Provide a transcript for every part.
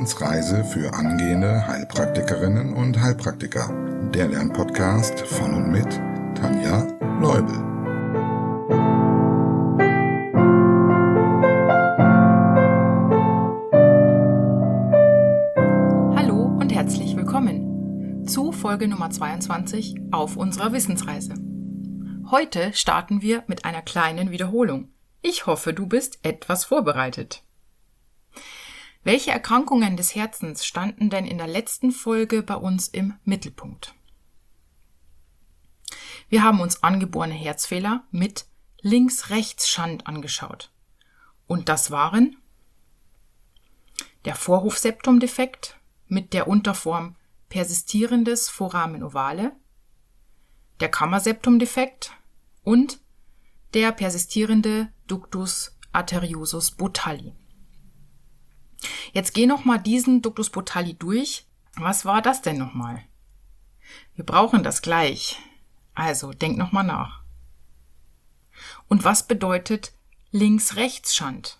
Wissensreise für angehende Heilpraktikerinnen und Heilpraktiker. Der Lernpodcast von und mit Tanja Leubel. Hallo und herzlich willkommen zu Folge Nummer 22 auf unserer Wissensreise. Heute starten wir mit einer kleinen Wiederholung. Ich hoffe, du bist etwas vorbereitet. Welche Erkrankungen des Herzens standen denn in der letzten Folge bei uns im Mittelpunkt? Wir haben uns angeborene Herzfehler mit Links-Rechts-Schand angeschaut. Und das waren der Vorhofseptumdefekt mit der Unterform persistierendes Foramen ovale, der Kammerseptumdefekt und der persistierende Ductus arteriosus Botalli. Jetzt geh nochmal diesen Ductus Botalli durch. Was war das denn nochmal? Wir brauchen das gleich. Also, denk nochmal nach. Und was bedeutet Links-Rechts-Schand?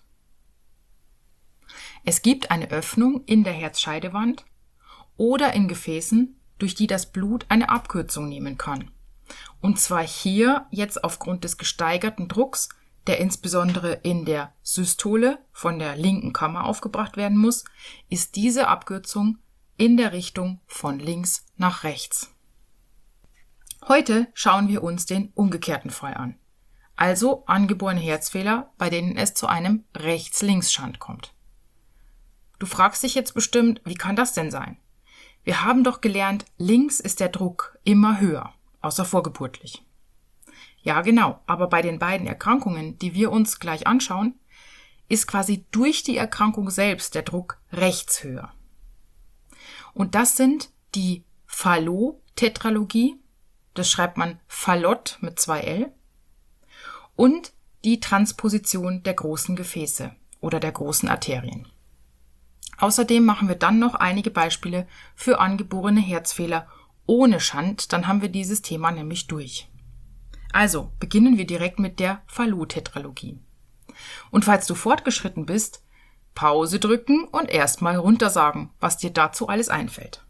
Es gibt eine Öffnung in der Herzscheidewand oder in Gefäßen, durch die das Blut eine Abkürzung nehmen kann. Und zwar hier jetzt aufgrund des gesteigerten Drucks, der insbesondere in der Systole von der linken Kammer aufgebracht werden muss, ist diese Abkürzung in der Richtung von links nach rechts. Heute schauen wir uns den umgekehrten Fall an, also angeborene Herzfehler, bei denen es zu einem Rechts-Links-Schand kommt. Du fragst dich jetzt bestimmt, wie kann das denn sein? Wir haben doch gelernt, links ist der Druck immer höher, außer vorgeburtlich. Ja, genau, aber bei den beiden Erkrankungen, die wir uns gleich anschauen, ist quasi durch die Erkrankung selbst der Druck rechts höher. Und das sind die Fallot-Tetralogie, das schreibt man Fallot mit 2 L, und die Transposition der großen Gefäße oder der großen Arterien. Außerdem machen wir dann noch einige Beispiele für angeborene Herzfehler ohne Schand, dann haben wir dieses Thema nämlich durch. Also beginnen wir direkt mit der Fallot-Tetralogie. Und falls du fortgeschritten bist, Pause drücken und erstmal runtersagen, was dir dazu alles einfällt.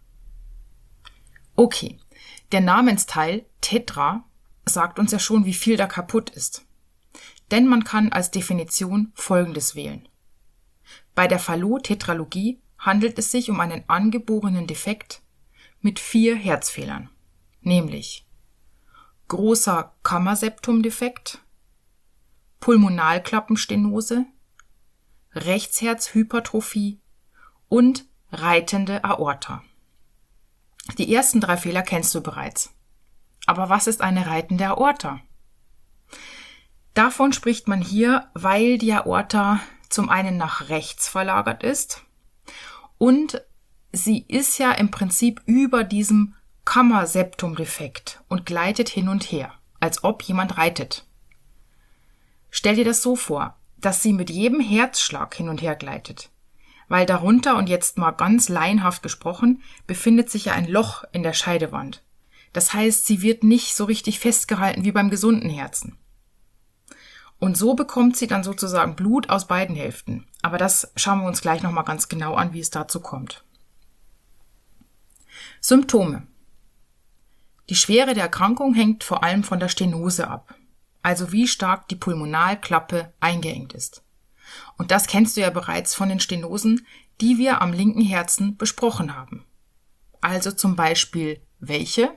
Okay, der Namensteil Tetra sagt uns ja schon, wie viel da kaputt ist. Denn man kann als Definition Folgendes wählen. Bei der Fallot-Tetralogie handelt es sich um einen angeborenen Defekt mit 4 Herzfehlern, nämlich großer Kammerseptumdefekt, Pulmonalklappenstenose, Rechtsherzhypertrophie und reitende Aorta. Die ersten 3 Fehler kennst du bereits. Aber was ist eine reitende Aorta? Davon spricht man hier, weil die Aorta zum einen nach rechts verlagert ist und sie ist ja im Prinzip über diesem Kammerseptumdefekt und gleitet hin und her, als ob jemand reitet. Stell dir das so vor, dass sie mit jedem Herzschlag hin und her gleitet, weil darunter, und jetzt mal ganz laienhaft gesprochen, befindet sich ja ein Loch in der Scheidewand. Das heißt, sie wird nicht so richtig festgehalten wie beim gesunden Herzen. Und so bekommt sie dann sozusagen Blut aus beiden Hälften. Aber das schauen wir uns gleich nochmal ganz genau an, wie es dazu kommt. Symptome. Die Schwere der Erkrankung hängt vor allem von der Stenose ab, also wie stark die Pulmonalklappe eingeengt ist. Und das kennst du ja bereits von den Stenosen, die wir am linken Herzen besprochen haben. Also zum Beispiel welche?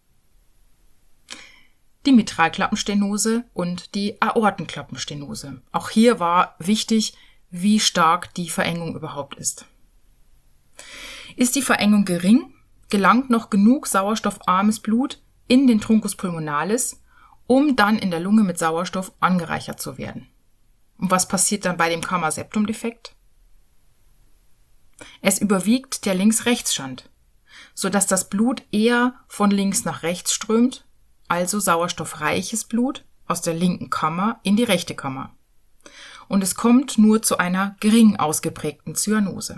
Die Mitralklappenstenose und die Aortenklappenstenose. Auch hier war wichtig, wie stark die Verengung überhaupt ist. Ist die Verengung gering, gelangt noch genug sauerstoffarmes Blut in den Truncus pulmonalis, um dann in der Lunge mit Sauerstoff angereichert zu werden. Und was passiert dann bei dem Kammerseptumdefekt? Es überwiegt der Links-Rechts-Schand, sodass das Blut eher von links nach rechts strömt, also sauerstoffreiches Blut aus der linken Kammer in die rechte Kammer. Und es kommt nur zu einer gering ausgeprägten Zyanose.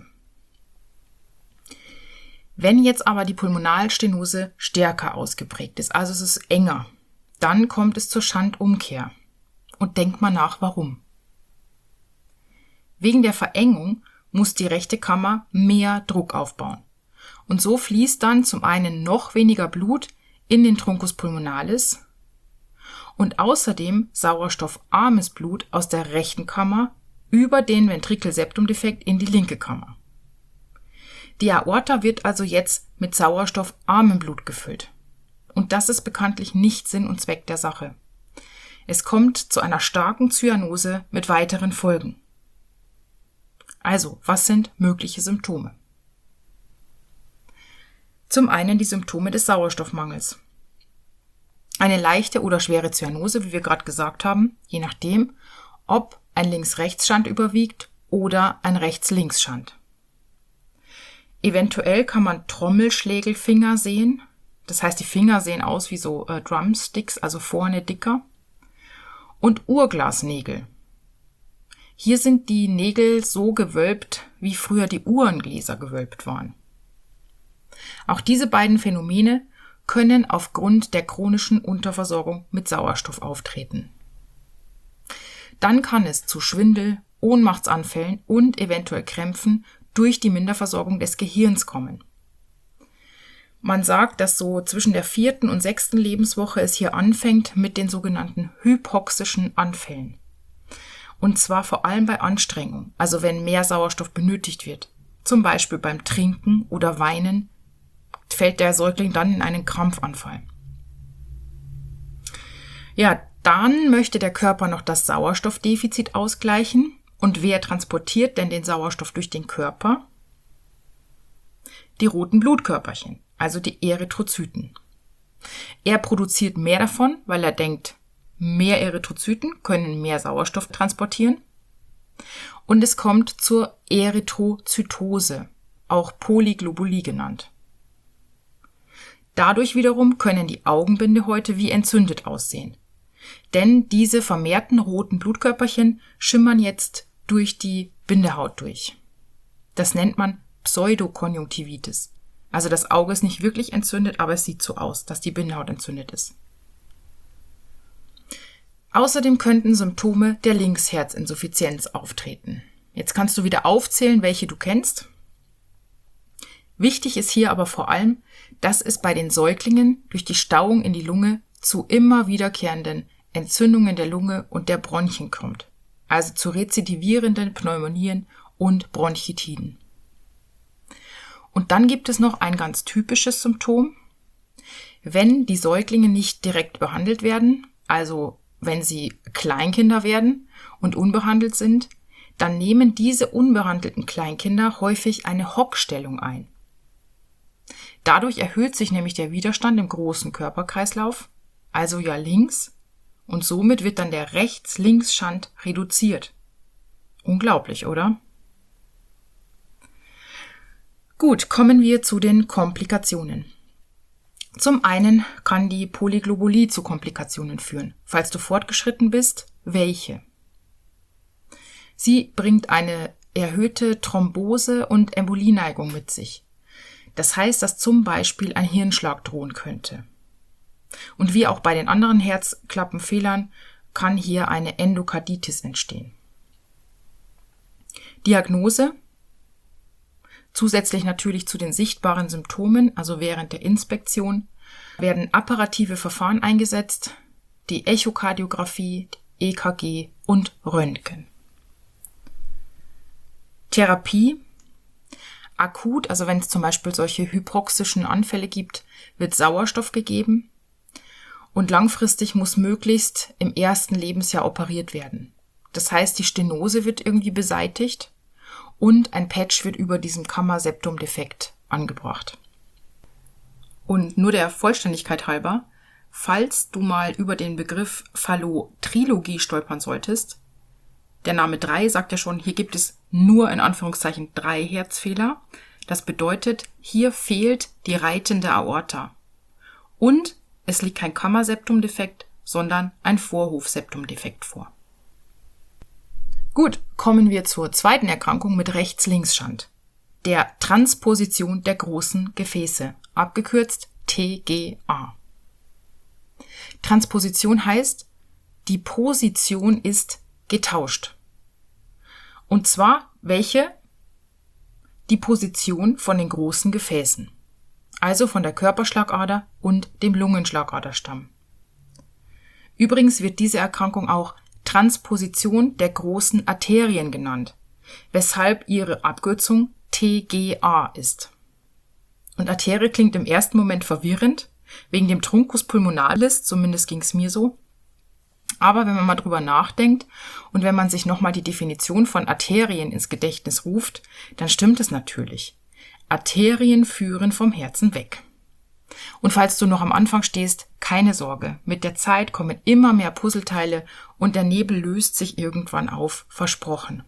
Wenn jetzt aber die Pulmonalstenose stärker ausgeprägt ist, also es ist enger, dann kommt es zur Schandumkehr. Und denk mal nach, warum. Wegen der Verengung muss die rechte Kammer mehr Druck aufbauen. Und so fließt dann zum einen noch weniger Blut in den Truncus pulmonalis und außerdem sauerstoffarmes Blut aus der rechten Kammer über den Ventrikelseptumdefekt in die linke Kammer. Die Aorta wird also jetzt mit sauerstoffarmem Blut gefüllt. Und das ist bekanntlich nicht Sinn und Zweck der Sache. Es kommt zu einer starken Zyanose mit weiteren Folgen. Also, was sind mögliche Symptome? Zum einen die Symptome des Sauerstoffmangels. Eine leichte oder schwere Zyanose, wie wir gerade gesagt haben, je nachdem, ob ein Links-Rechts-Schand überwiegt oder ein Rechts-Links-Schand. Eventuell kann man Trommelschlägelfinger sehen. Das heißt, die Finger sehen aus wie so Drumsticks, also vorne dicker. Und Uhrglasnägel. Hier sind die Nägel so gewölbt, wie früher die Uhrengläser gewölbt waren. Auch diese beiden Phänomene können aufgrund der chronischen Unterversorgung mit Sauerstoff auftreten. Dann kann es zu Schwindel, Ohnmachtsanfällen und eventuell Krämpfen durch die Minderversorgung des Gehirns kommen. Man sagt, dass so zwischen der 4. und 6. Lebenswoche es hier anfängt mit den sogenannten hypoxischen Anfällen. Und zwar vor allem bei Anstrengung, also wenn mehr Sauerstoff benötigt wird. Zum Beispiel beim Trinken oder Weinen fällt der Säugling dann in einen Krampfanfall. Ja, dann möchte der Körper noch das Sauerstoffdefizit ausgleichen. Und wer transportiert denn den Sauerstoff durch den Körper? Die roten Blutkörperchen, also die Erythrozyten. Er produziert mehr davon, weil er denkt, mehr Erythrozyten können mehr Sauerstoff transportieren. Und es kommt zur Erythrozytose, auch Polyglobulie genannt. Dadurch wiederum können die Augenbindehäute wie entzündet aussehen. Denn diese vermehrten roten Blutkörperchen schimmern jetzt durch die Bindehaut durch. Das nennt man Pseudokonjunktivitis. Also das Auge ist nicht wirklich entzündet, aber es sieht so aus, dass die Bindehaut entzündet ist. Außerdem könnten Symptome der Linksherzinsuffizienz auftreten. Jetzt kannst du wieder aufzählen, welche du kennst. Wichtig ist hier aber vor allem, dass es bei den Säuglingen durch die Stauung in die Lunge zu immer wiederkehrenden Entzündungen der Lunge und der Bronchien kommt, also zu rezidivierenden Pneumonien und Bronchitiden. Und dann gibt es noch ein ganz typisches Symptom. Wenn die Säuglinge nicht direkt behandelt werden, also wenn sie Kleinkinder werden und unbehandelt sind, dann nehmen diese unbehandelten Kleinkinder häufig eine Hockstellung ein. Dadurch erhöht sich nämlich der Widerstand im großen Körperkreislauf, also ja links, und somit wird dann der Rechts-Links-Schand reduziert. Unglaublich, oder? Gut, kommen wir zu den Komplikationen. Zum einen kann die Polyglobulie zu Komplikationen führen. Falls du fortgeschritten bist, welche? Sie bringt eine erhöhte Thrombose- und Embolieneigung mit sich. Das heißt, dass zum Beispiel ein Hirnschlag drohen könnte. Und wie auch bei den anderen Herzklappenfehlern kann hier eine Endokarditis entstehen. Diagnose: Zusätzlich natürlich zu den sichtbaren Symptomen, also während der Inspektion, werden apparative Verfahren eingesetzt, die Echokardiographie, EKG und Röntgen. Therapie: Akut, also wenn es zum Beispiel solche hypoxischen Anfälle gibt, wird Sauerstoff gegeben und langfristig muss möglichst im ersten Lebensjahr operiert werden. Das heißt, die Stenose wird irgendwie beseitigt und ein Patch wird über diesem Kammerseptumdefekt angebracht. Und nur der Vollständigkeit halber, falls du mal über den Begriff Fallotrilogie stolpern solltest, der Name 3 sagt ja schon, hier gibt es nur in Anführungszeichen 3 Herzfehler. Das bedeutet, hier fehlt die reitende Aorta. Und es liegt kein Kammerseptumdefekt, sondern ein Vorhofseptumdefekt vor. Gut, kommen wir zur zweiten Erkrankung mit Rechts-Links-Schand, der Transposition der großen Gefäße, abgekürzt TGA. Transposition heißt, die Position ist getauscht. Und zwar welche? die Position von den großen Gefäßen, also von der Körperschlagader und dem Lungenschlagaderstamm. Übrigens wird diese Erkrankung auch Transposition der großen Arterien genannt, weshalb ihre Abkürzung TGA ist. Und Arterie klingt im ersten Moment verwirrend, wegen dem Truncus pulmonalis, zumindest ging es mir so. Aber wenn man mal drüber nachdenkt und wenn man sich nochmal die Definition von Arterien ins Gedächtnis ruft, dann stimmt es natürlich. Arterien führen vom Herzen weg. Und falls du noch am Anfang stehst, keine Sorge, mit der Zeit kommen immer mehr Puzzleteile und der Nebel löst sich irgendwann auf, versprochen.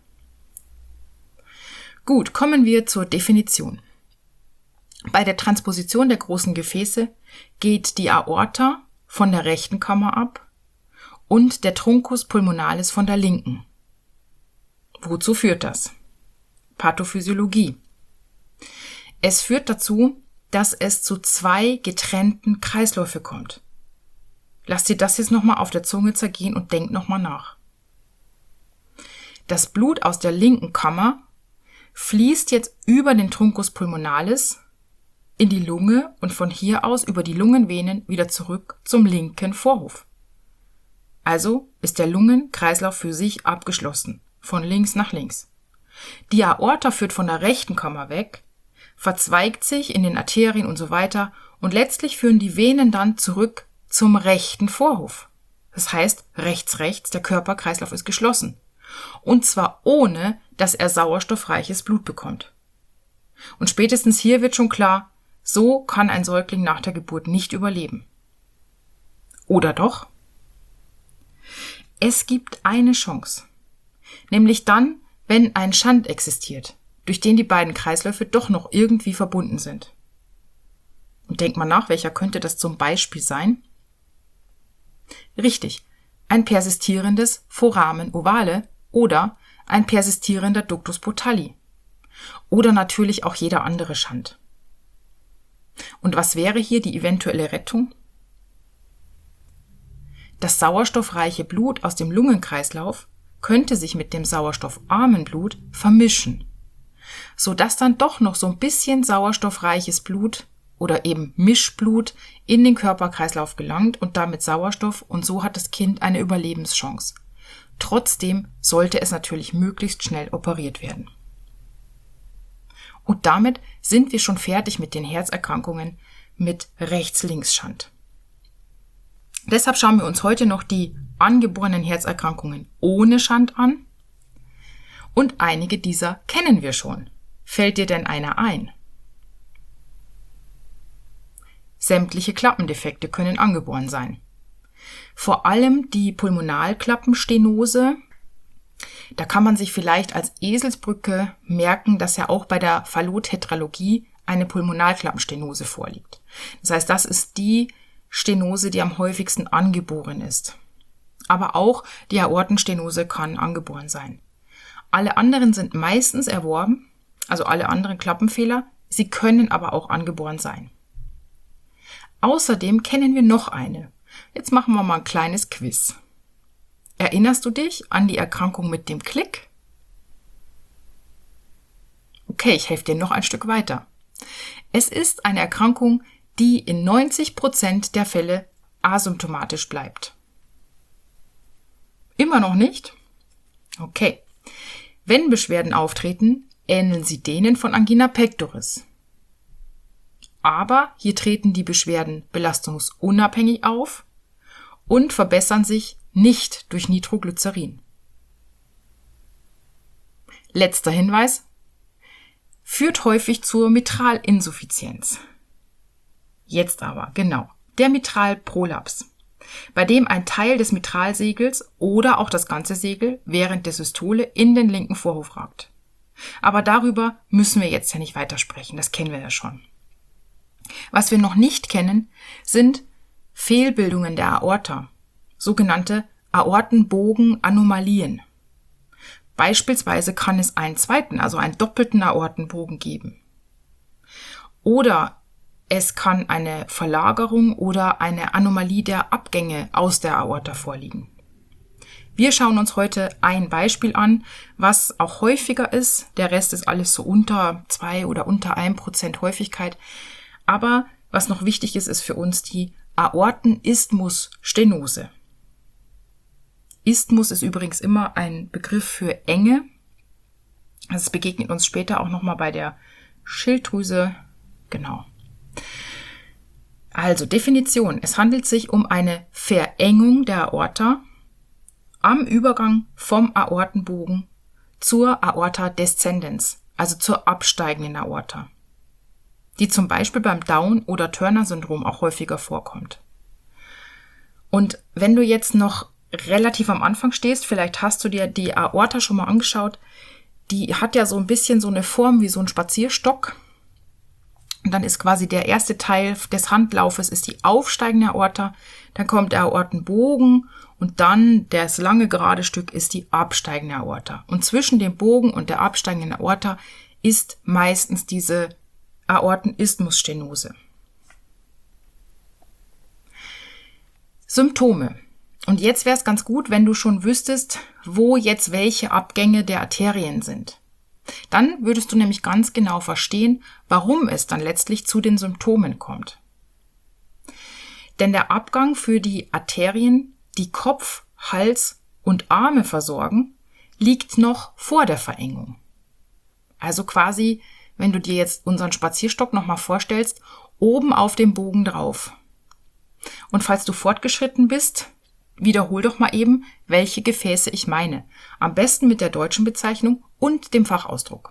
Gut, kommen wir zur Definition. Bei der Transposition der großen Gefäße geht die Aorta von der rechten Kammer ab und der Truncus pulmonalis von der linken. Wozu führt das? Pathophysiologie. Es führt dazu, dass es zu 2 getrennten Kreisläufe kommt. Lass dir das jetzt nochmal auf der Zunge zergehen und denk nochmal nach. Das Blut aus der linken Kammer fließt jetzt über den Truncus pulmonalis in die Lunge und von hier aus über die Lungenvenen wieder zurück zum linken Vorhof. Also ist der Lungenkreislauf für sich abgeschlossen, von links nach links. Die Aorta führt von der rechten Kammer weg, verzweigt sich in den Arterien und so weiter und letztlich führen die Venen dann zurück zum rechten Vorhof. Das heißt, rechts, der Körperkreislauf ist geschlossen. Und zwar ohne, dass er sauerstoffreiches Blut bekommt. Und spätestens hier wird schon klar, so kann ein Säugling nach der Geburt nicht überleben. Oder doch? Es gibt eine Chance, nämlich dann, wenn ein Schand existiert, durch den die beiden Kreisläufe doch noch irgendwie verbunden sind. Und denk mal nach, welcher könnte das zum Beispiel sein? Richtig, ein persistierendes Foramen ovale oder ein persistierender Ductus Botalli. Oder natürlich auch jeder andere Schand. Und was wäre hier die eventuelle Rettung? Das sauerstoffreiche Blut aus dem Lungenkreislauf könnte sich mit dem sauerstoffarmen Blut vermischen, sodass dann doch noch so ein bisschen sauerstoffreiches Blut oder eben Mischblut in den Körperkreislauf gelangt und damit Sauerstoff und so hat das Kind eine Überlebenschance. Trotzdem sollte es natürlich möglichst schnell operiert werden. Und damit sind wir schon fertig mit den Herzerkrankungen mit Rechts-Links-Schand. Deshalb schauen wir uns heute noch die angeborenen Herzerkrankungen ohne Schand an. Und einige dieser kennen wir schon. Fällt dir denn einer ein? Sämtliche Klappendefekte können angeboren sein. Vor allem die Pulmonalklappenstenose. Da kann man sich vielleicht als Eselsbrücke merken, dass ja auch bei der Fallot-Tetralogie eine Pulmonalklappenstenose vorliegt. Das heißt, das ist die Stenose, die am häufigsten angeboren ist. Aber auch die Aortenstenose kann angeboren sein. Alle anderen sind meistens erworben, also alle anderen Klappenfehler, sie können aber auch angeboren sein. Außerdem kennen wir noch eine. Jetzt machen wir mal ein kleines Quiz. Erinnerst du dich an die Erkrankung mit dem Klick? Okay, ich helfe dir noch ein Stück weiter. Es ist eine Erkrankung, die in 90% der Fälle asymptomatisch bleibt. Immer noch nicht? Okay. Wenn Beschwerden auftreten, ähneln sie denen von Angina pectoris. Aber hier treten die Beschwerden belastungsunabhängig auf und verbessern sich nicht durch Nitroglycerin. Letzter Hinweis: führt häufig zur Mitralinsuffizienz. Jetzt aber, genau, der Mitralprolaps, bei dem ein Teil des Mitralsegels oder auch das ganze Segel während der Systole in den linken Vorhof ragt. Aber darüber müssen wir jetzt ja nicht weitersprechen, das kennen wir ja schon. Was wir noch nicht kennen, sind Fehlbildungen der Aorta, sogenannte Aortenbogenanomalien. Beispielsweise kann es einen zweiten, also einen doppelten Aortenbogen geben. Oder es kann eine Verlagerung oder eine Anomalie der Abgänge aus der Aorta vorliegen. Wir schauen uns heute ein Beispiel an, was auch häufiger ist. Der Rest ist alles so unter 2 oder unter 1% Häufigkeit. Aber was noch wichtig ist, ist für uns die Aortenisthmusstenose. Isthmus ist übrigens immer ein Begriff für Enge. Das begegnet uns später auch nochmal bei der Schilddrüse. Genau. Also Definition. Es handelt sich um eine Verengung der Aorta am Übergang vom Aortenbogen zur Aorta descendens, also zur absteigenden Aorta, die zum Beispiel beim Down- oder Turner-Syndrom auch häufiger vorkommt. Und wenn du jetzt noch relativ am Anfang stehst, vielleicht hast du dir die Aorta schon mal angeschaut, die hat ja so ein bisschen so eine Form wie so ein Spazierstock. Und dann ist quasi der erste Teil des Handlaufes ist die aufsteigende Aorta, dann kommt der Aortenbogen und dann das lange gerade Stück ist die absteigende Aorta. Und zwischen dem Bogen und der absteigenden Aorta ist meistens diese Aortenisthmusstenose. Symptome. Und jetzt wäre es ganz gut, wenn du schon wüsstest, wo jetzt welche Abgänge der Arterien sind. Dann würdest du nämlich ganz genau verstehen, warum es dann letztlich zu den Symptomen kommt. Denn der Abgang für die Arterien, die Kopf, Hals und Arme versorgen, liegt noch vor der Verengung. Also quasi, wenn du dir jetzt unseren Spazierstock nochmal vorstellst, oben auf dem Bogen drauf. Und falls du fortgeschritten bist, wiederhol doch mal eben, welche Gefäße ich meine. Am besten mit der deutschen Bezeichnung und dem Fachausdruck.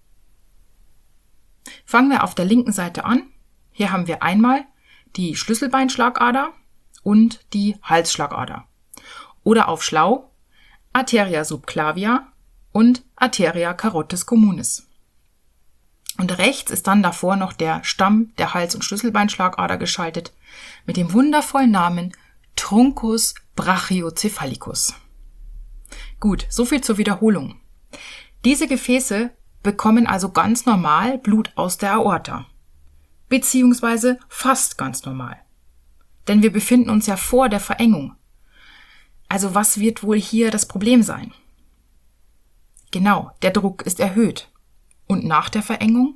Fangen wir auf der linken Seite an. Hier haben wir einmal die Schlüsselbeinschlagader und die Halsschlagader. Oder auf schlau Arteria subclavia und Arteria carotis communis. Und rechts ist dann davor noch der Stamm der Hals- und Schlüsselbeinschlagader geschaltet mit dem wundervollen Namen Truncus brachiocephalicus. Gut, soviel zur Wiederholung. Diese Gefäße bekommen also ganz normal Blut aus der Aorta. Beziehungsweise fast ganz normal. Denn wir befinden uns ja vor der Verengung. Also was wird wohl hier das Problem sein? Genau, der Druck ist erhöht. Und nach der Verengung?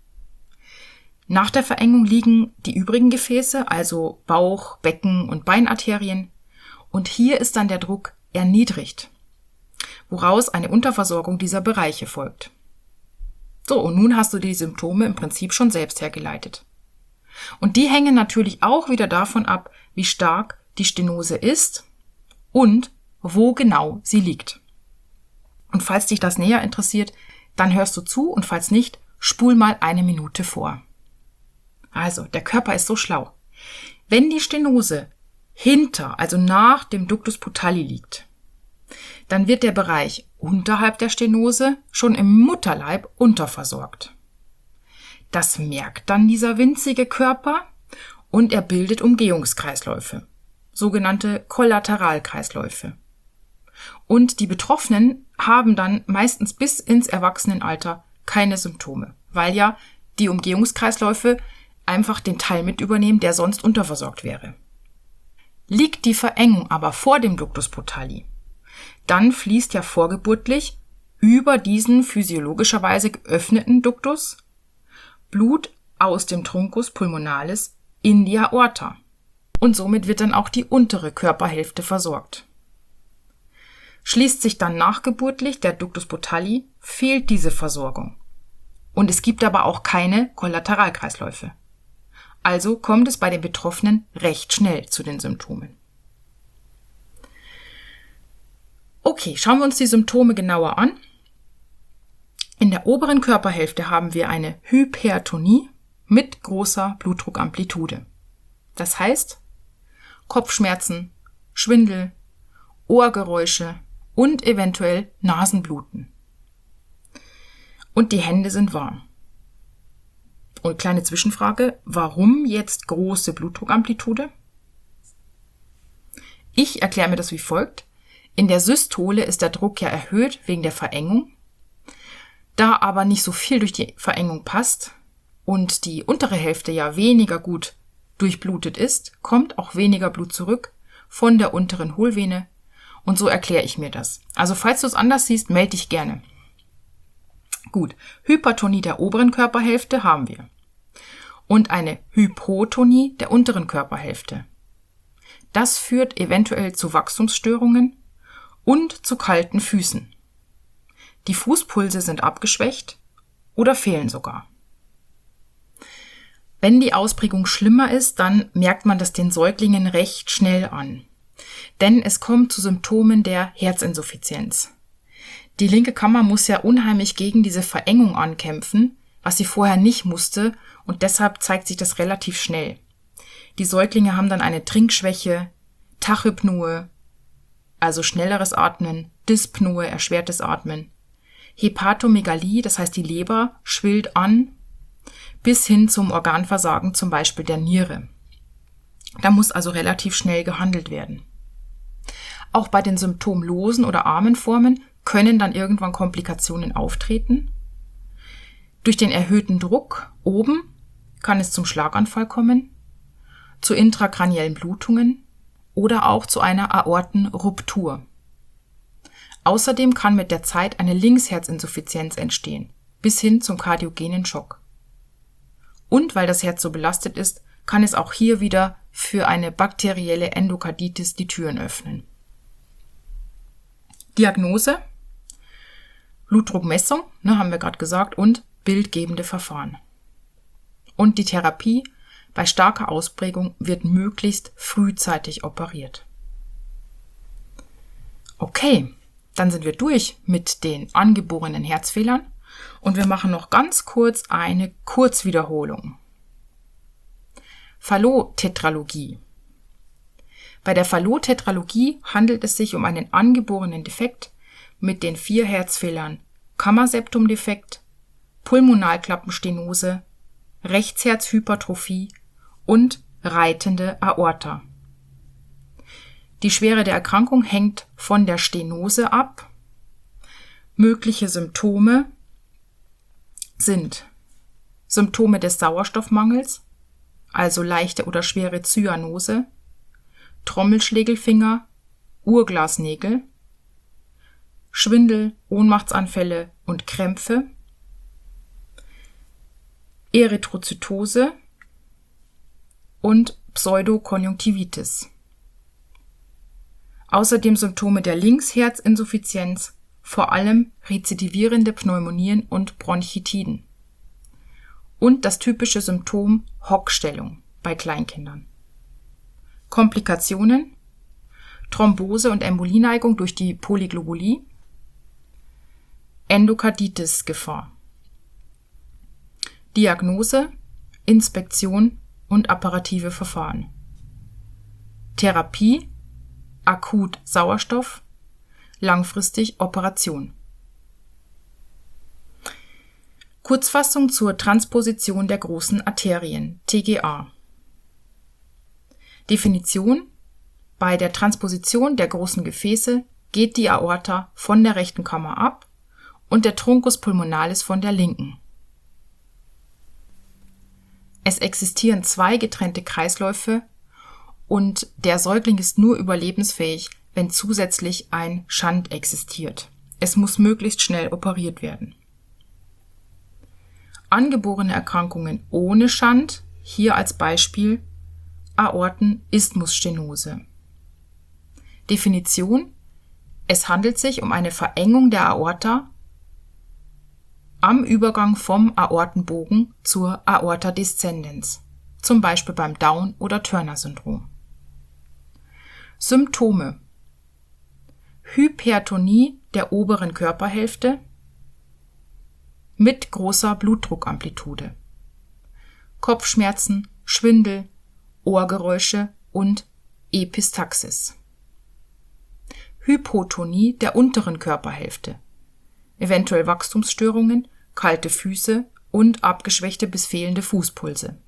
Nach der Verengung liegen die übrigen Gefäße, also Bauch-, Becken- und Beinarterien. Und hier ist dann der Druck erniedrigt, woraus eine Unterversorgung dieser Bereiche folgt. So, und nun hast du die Symptome im Prinzip schon selbst hergeleitet. Und die hängen natürlich auch wieder davon ab, wie stark die Stenose ist und wo genau sie liegt. Und falls dich das näher interessiert, dann hörst du zu und falls nicht, spul mal 1 Minute vor. Also, der Körper ist so schlau. Wenn die Stenose hinter, also nach dem Ductus putali liegt, dann wird der Bereich unterhalb der Stenose schon im Mutterleib unterversorgt. Das merkt dann dieser winzige Körper und er bildet Umgehungskreisläufe, sogenannte Kollateralkreisläufe. Und die Betroffenen haben dann meistens bis ins Erwachsenenalter keine Symptome, weil ja die Umgehungskreisläufe einfach den Teil mit übernehmen, der sonst unterversorgt wäre. Liegt die Verengung aber vor dem Ductus putali, dann fließt ja vorgeburtlich über diesen physiologischerweise geöffneten Duktus Blut aus dem Truncus pulmonalis in die Aorta. Und somit wird dann auch die untere Körperhälfte versorgt. Schließt sich dann nachgeburtlich der Ductus putali, fehlt diese Versorgung. Und es gibt aber auch keine Kollateralkreisläufe. Also kommt es bei den Betroffenen recht schnell zu den Symptomen. Okay, schauen wir uns die Symptome genauer an. In der oberen Körperhälfte haben wir eine Hypertonie mit großer Blutdruckamplitude. Das heißt, Kopfschmerzen, Schwindel, Ohrgeräusche und eventuell Nasenbluten. Und die Hände sind warm. Und kleine Zwischenfrage, warum jetzt große Blutdruckamplitude? Ich erkläre mir das wie folgt. In der Systole ist der Druck ja erhöht wegen der Verengung. Da aber nicht so viel durch die Verengung passt und die untere Hälfte ja weniger gut durchblutet ist, kommt auch weniger Blut zurück von der unteren Hohlvene Und so erkläre ich mir das. Also falls du es anders siehst, melde dich gerne. Gut, Hypertonie der oberen Körperhälfte haben wir. Und eine Hypotonie der unteren Körperhälfte. Das führt eventuell zu Wachstumsstörungen und zu kalten Füßen. Die Fußpulse sind abgeschwächt oder fehlen sogar. Wenn die Ausprägung schlimmer ist, dann merkt man das den Säuglingen recht schnell an. Denn es kommt zu Symptomen der Herzinsuffizienz. Die linke Kammer muss ja unheimlich gegen diese Verengung ankämpfen, was sie vorher nicht musste, und deshalb zeigt sich das relativ schnell. Die Säuglinge haben dann eine Trinkschwäche, Tachypnoe, also schnelleres Atmen, Dyspnoe, erschwertes Atmen, Hepatomegalie, das heißt die Leber schwillt an, bis hin zum Organversagen, zum Beispiel der Niere. Da muss also relativ schnell gehandelt werden. Auch bei den symptomlosen oder armen Formen können dann irgendwann Komplikationen auftreten. Durch den erhöhten Druck oben kann es zum Schlaganfall kommen, zu intrakraniellen Blutungen oder auch zu einer Aortenruptur. Außerdem kann mit der Zeit eine Linksherzinsuffizienz entstehen, bis hin zum kardiogenen Schock. Und weil das Herz so belastet ist, kann es auch hier wieder für eine bakterielle Endokarditis die Türen öffnen. Diagnose, Blutdruckmessung, haben wir gerade gesagt, und bildgebende Verfahren. Und die Therapie bei starker Ausprägung wird möglichst frühzeitig operiert. Okay, dann sind wir durch mit den angeborenen Herzfehlern und wir machen noch ganz kurz eine Kurzwiederholung. Fallot-Tetralogie. Bei der Fallot-Tetralogie handelt es sich um einen angeborenen Defekt mit den 4 Herzfehlern Kammerseptumdefekt, Pulmonalklappenstenose, Rechtsherzhypertrophie und reitende Aorta. Die Schwere der Erkrankung hängt von der Stenose ab. Mögliche Symptome sind Symptome des Sauerstoffmangels, also leichte oder schwere Zyanose, Trommelschlägelfinger, Uhrglasnägel, Schwindel, Ohnmachtsanfälle und Krämpfe, Erythrozytose und Pseudokonjunktivitis. Außerdem Symptome der Linksherzinsuffizienz, vor allem rezidivierende Pneumonien und Bronchitiden. Und das typische Symptom Hockstellung bei Kleinkindern. Komplikationen, Thrombose und Embolieneigung durch die Polyglobulie, Endokarditis-Gefahr. Diagnose, Inspektion und apparative Verfahren. Therapie, akut Sauerstoff, langfristig Operation. Kurzfassung zur Transposition der großen Arterien, TGA. Definition: Bei der Transposition der großen Gefäße geht die Aorta von der rechten Kammer ab und der Truncus pulmonalis von der linken. Es existieren 2 getrennte Kreisläufe und der Säugling ist nur überlebensfähig, wenn zusätzlich ein Shunt existiert. Es muss möglichst schnell operiert werden. Angeborene Erkrankungen ohne Shunt, hier als Beispiel Aortenisthmusstenose. Definition: Es handelt sich um eine Verengung der Aorta am Übergang vom Aortenbogen zur Aorta descendens, zum Beispiel beim Down- oder Turner-Syndrom. Symptome: Hypertonie der oberen Körperhälfte mit großer Blutdruckamplitude, Kopfschmerzen, Schwindel, Ohrgeräusche und Epistaxis. Hypotonie der unteren Körperhälfte, eventuell Wachstumsstörungen, kalte Füße und abgeschwächte bis fehlende Fußpulse.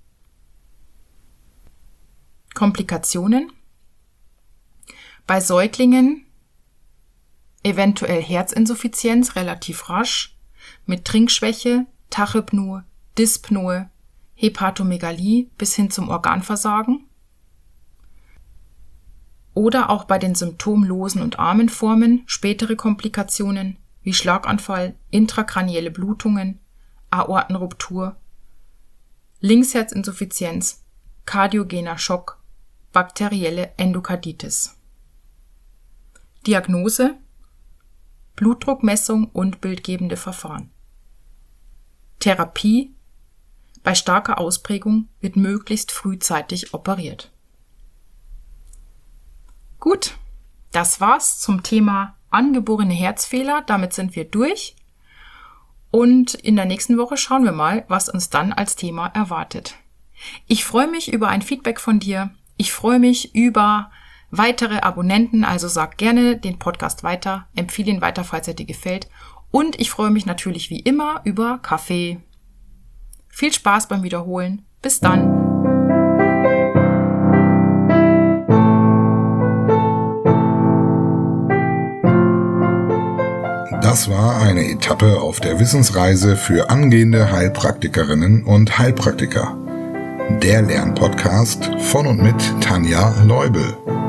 Komplikationen: Bei Säuglingen eventuell Herzinsuffizienz relativ rasch mit Trinkschwäche, Tachypnoe, Dyspnoe, Hepatomegalie bis hin zum Organversagen. oder auch bei den symptomlosen und armen Formen spätere Komplikationen wie Schlaganfall, intrakranielle Blutungen, Aortenruptur, Linksherzinsuffizienz, kardiogener Schock, bakterielle Endokarditis. Diagnose: Blutdruckmessung und bildgebende Verfahren. Therapie: Bei starker Ausprägung wird möglichst frühzeitig operiert. Gut, das war's zum Thema angeborene Herzfehler. Damit sind wir durch. Und in der nächsten Woche schauen wir mal, was uns dann als Thema erwartet. Ich freue mich über ein Feedback von dir. Ich freue mich über weitere Abonnenten, also sag gerne den Podcast weiter, empfehle ihn weiter, falls er dir gefällt. Und ich freue mich natürlich wie immer über Kaffee. Viel Spaß beim Wiederholen. Bis dann. Das war eine Etappe auf der Wissensreise für angehende Heilpraktikerinnen und Heilpraktiker. Der Lernpodcast von und mit Tanja Leubel.